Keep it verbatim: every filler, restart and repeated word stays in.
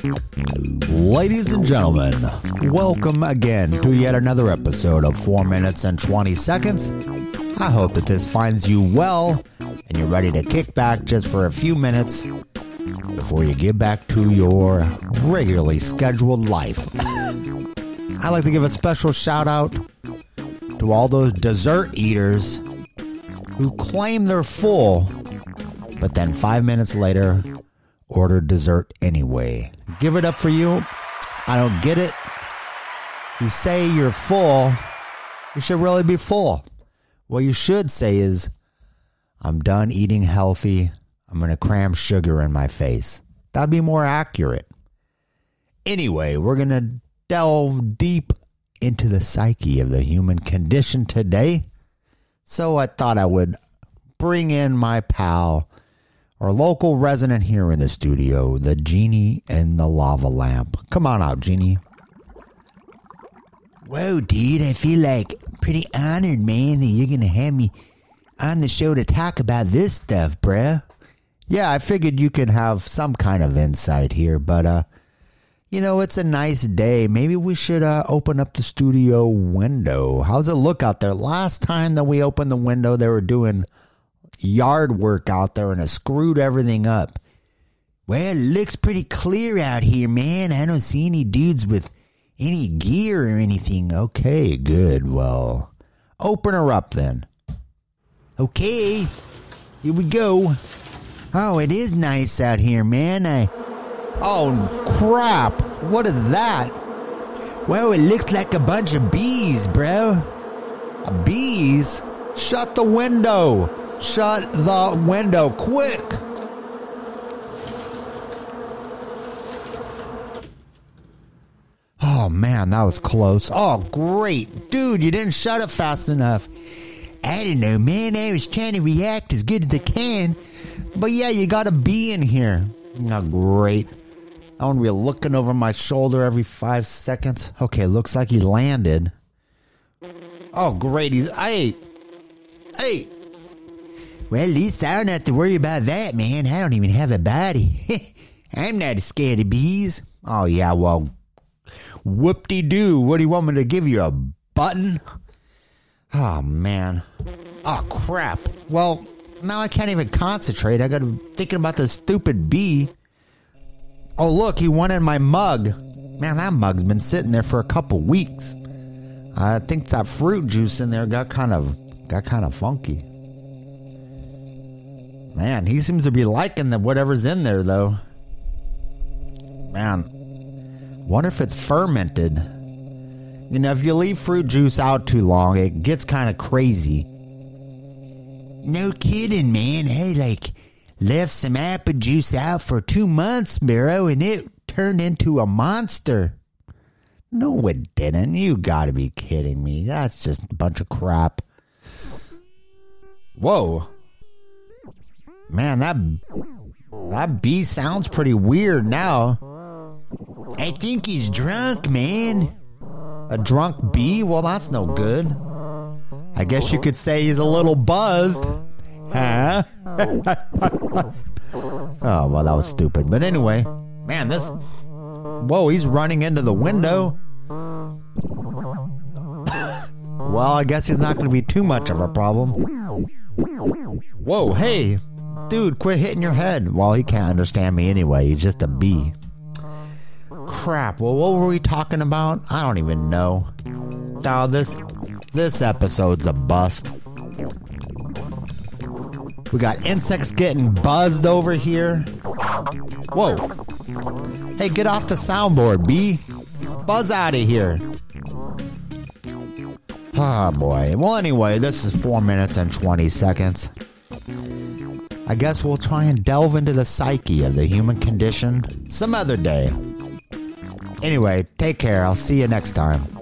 Ladies and gentlemen, welcome again to yet another episode of four minutes and twenty seconds. I hope that this finds you well and you're ready to kick back just for a few minutes before you get back to your regularly scheduled life. I'd like to give a special shout out to all those dessert eaters who claim they're full, but then five minutes later order dessert anyway. Give it up for you. I don't get it. If you say you're full, you should really be full. What you should say is, I'm done eating healthy. I'm going to cram sugar in my face. That'd be more accurate. Anyway, we're going to delve deep into the psyche of the human condition today. So I thought I would bring in my pal, our local resident here in the studio, the genie in the lava lamp. Come on out, genie. Whoa, dude, I feel like pretty honored, man, that you're going to have me on the show to talk about this stuff, bruh. Yeah, I figured you could have some kind of insight here, but, uh, you know, it's a nice day. Maybe we should uh, open up the studio window. How's it look out there? Last time that we opened the window, they were doing yard work out there and it screwed everything up. Well, it looks pretty clear out here, man. I don't see any dudes with any gear or anything. Okay, good. Well, open her up then. Okay, here we go. Oh, it is nice out here, man. I... Oh, crap. What is that? Well, it looks like a bunch of bees, bro. Bees? Shut the window. Shut the window, quick. Oh, man, that was close. Oh, great. Dude, you didn't shut it fast enough. I don't know, man. I was trying to react as good as I can. But yeah, you got a bee in here. Oh, great. I want to be looking over my shoulder every five seconds. Okay, looks like he landed. Oh, great. He's... Hey. Hey. Well, at least I don't have to worry about that, man. I don't even have a body. I'm not scared of bees. Oh, yeah, well, whoop-de-doo. What do you want me to give you, a button? Oh, man. Oh, crap. Well, now I can't even concentrate. I got to thinking about this stupid bee. Oh, look, he went in my mug. Man, that mug's been sitting there for a couple weeks. I think that fruit juice in there got kind of got kind of funky. Man, he seems to be liking the whatever's in there, though. Man, wonder if it's fermented. You know, if you leave fruit juice out too long, it gets kind of crazy. No kidding, man. Hey, like, left some apple juice out for two months, bro, and it turned into a monster. No, it didn't. You gotta be kidding me. That's just a bunch of crap. Whoa. Man, that that bee sounds pretty weird now. I think he's drunk, man. A drunk bee? Well, that's no good. I guess you could say he's a little buzzed. Huh? Oh, well, that was stupid. But anyway, man, this... Whoa, he's running into the window. Well, I guess he's not going to be too much of a problem. Whoa, hey, dude, quit hitting your head. Well, he can't understand me anyway. He's just a bee. Crap. Well, what were we talking about? I don't even know. Oh, this this episode's a bust. We got insects getting buzzed over here. Whoa. Hey, get off the soundboard, bee. Buzz out of here. Oh, boy. Well, anyway, this is four minutes and twenty seconds. I guess we'll try and delve into the psyche of the human condition some other day. Anyway, take care. I'll see you next time.